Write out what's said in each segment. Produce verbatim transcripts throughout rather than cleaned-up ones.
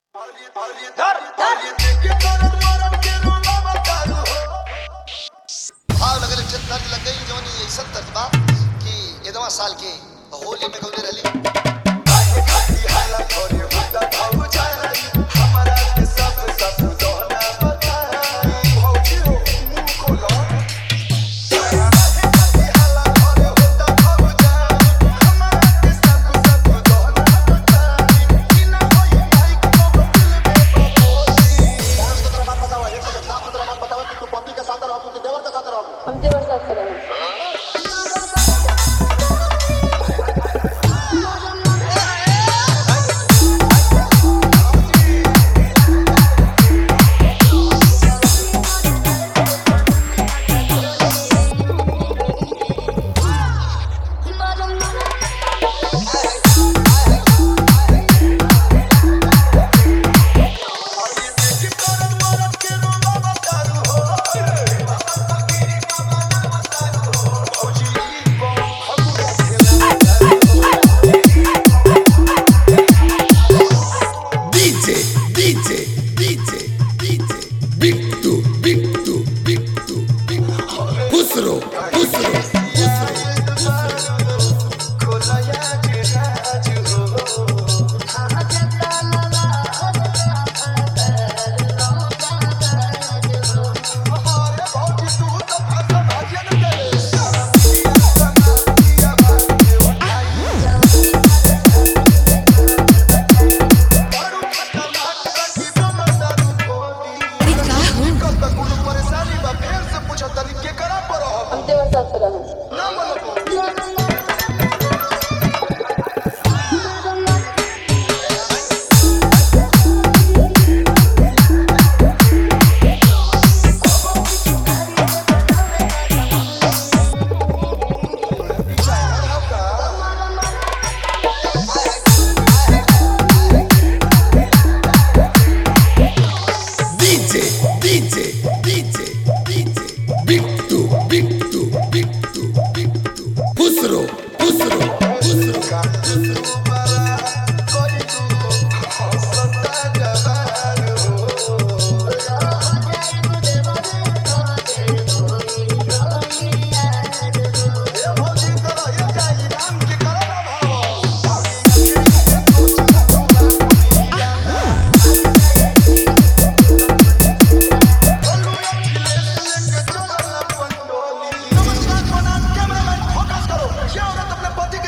धर धर भाव लगल इज्जत दर्द लग गई जवनी ऐसा दर्द बा कि एदवा साल के होली में गौले रली खाती खाती हाला करे हुदा भाव जाई हमारा के सब सब दोना बताई भौजी हो मुंह खोलो खाती हाला करे हुदा भाव जाई हमारा के सब सब दोना बताई बिना होई भाई को दिल में बबोली कौन सा तेरा बात बताओ एक से साफ तेरा बात बताओ कि तू पति के साथ रहो तू देवर के साथ रहो हम देवर साथ करेंगे। हम देवर साथ करेंगे।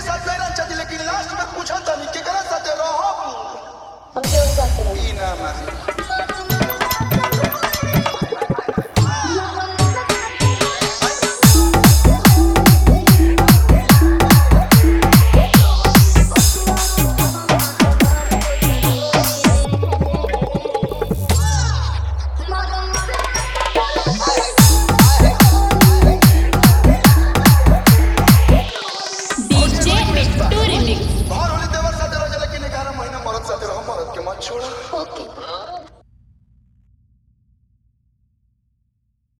ई ना मारी